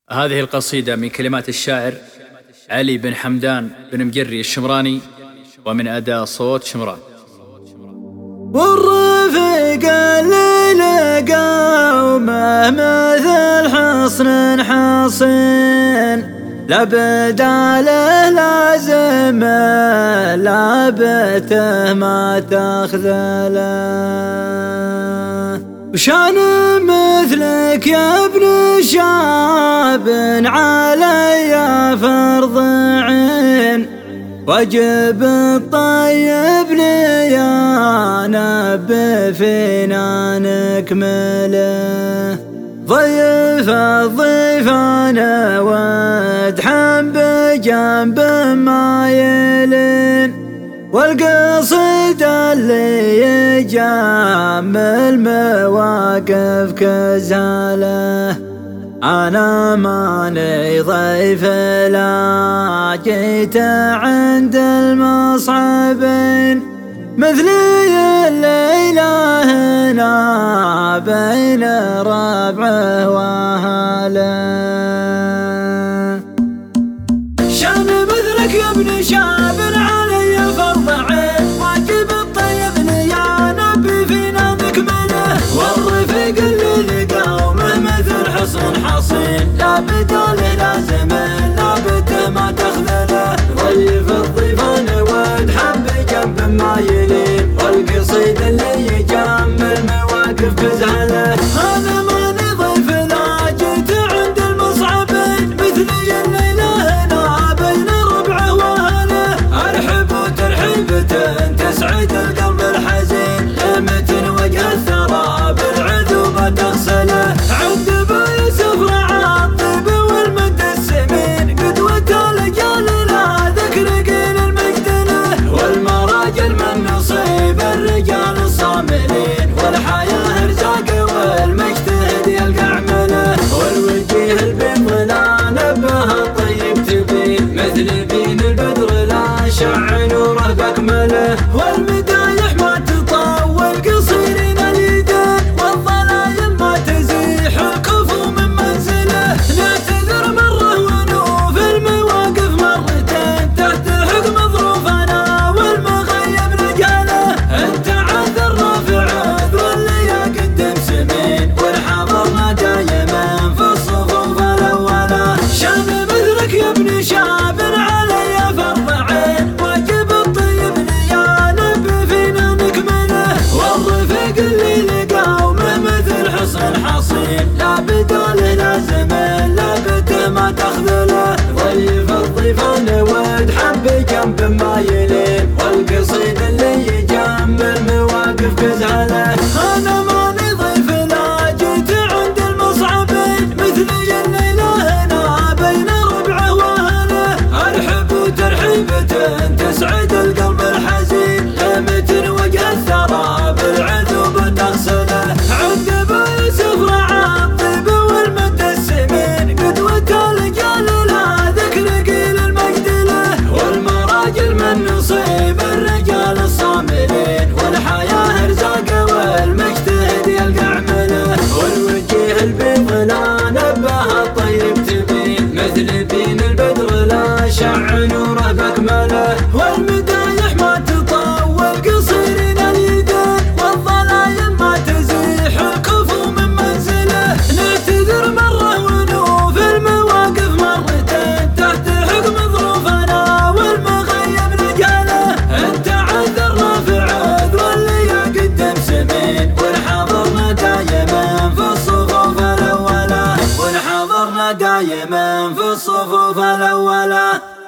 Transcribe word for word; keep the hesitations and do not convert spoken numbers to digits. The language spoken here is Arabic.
هذه القصيدة من كلمات الشاعر علي بن حمدان بن مقري الشمراني، ومن أداء صوت شمران. والرفيق اللي لقومه مثل حصن حصين، لا بداله لازم لا بته ما تخذله. وشان مثلك يا ابن شاب علي فرض عين، واجب الطيب ليانا بفينا نكمله. ضيف الضيفان وادحم بجنب مايلين، والقصيد اللي يجمل مواقف كزاله. أنا ماني ضيف لا جيت عند المصعبين، مثلي الليلة هنا بين ربعه وأهله. شان مثلك يا ابن شاب علي فرض عين، واجب الطيب ليانا بفينا نكمله. والرفيق اللي لقومه مثل حصن حصين، لا بداله لازم لا بته ما تخذله. ضيف الضيفان وادحم بجنب مايلين، والقصيد اللي يجمل مواقف كزهله. أنا ماني ضيف لا جيت عند المصعبين، مثلي الليلة هنا بين ربعه وأهله. أرحب وترحيبة تسعد القلب الحزين، لمتن وجه الثرى بالعذوبة تغسله. عند ابو يوسف رعى الطيب والمد السمين، قدوة الرجال لا ذكر قيل المجدله. والمراجل من نصيب الرجال الصاملين، والحياة ارزاق والمجتهد يلقى عمله. والوجيه البيض لا نبه الطيب تبين، مثل بين البدر لا شع نوره باكمله. والمدايح ما تطول قصيرين اليدين، والظلايم ما تزيح الكفو من منزله. نعتذر مرة ونوف المواقف مرتين، تحت حكم ظروفنا والمغيب نجاله. انت عذرنا في عذر اللي يقدم سمين، والحضرنا دايما في الصفوف الاولى. شان مثلك يا ابن شاب علي فرض عين، واجب الطيب ليانا بفينا نكمله. والرفيق اللي لقومه مثل حصن حصين، لا بداله لازم لا بته ما تخذله. ضيف الضيفان وادحم بجنب مايلين، والقصيد اللي يجمل مواقف كزهله. أنا ماني ضيف لا جيت عند المصعبين، مثلي الليلة هنا بين ربعه وأهله. أرحب وترحيبة تسعد القلب الحزين، لمتن وجه الثرى بالعذوبة تغسله. عند ابو يوسف رعى الطيب والمد السمين، قدوة الرجال لا ذكر قيل المجدله. والمراجل من نصيب الرجال الصاملين، والحياة ارزاق والمجتهد يلقى عمله. والوجيه البيض لا نبه الطيب تبين، مثل بين البدر لا شع نوره باكمله. والمدايح ما تطول قصيرين اليدين، والظلايم ما تزيح الكفو من منزله. نعتذر مرة ونوف المواقف مرتين، تحت حكم ظروفنا والمغيب نجاله. انت عذرنا في عذر اللي يقدم سمين، والحضرنا دايما في الصفوف الاولى. والحضرنا دايما في الصفوف الاولى.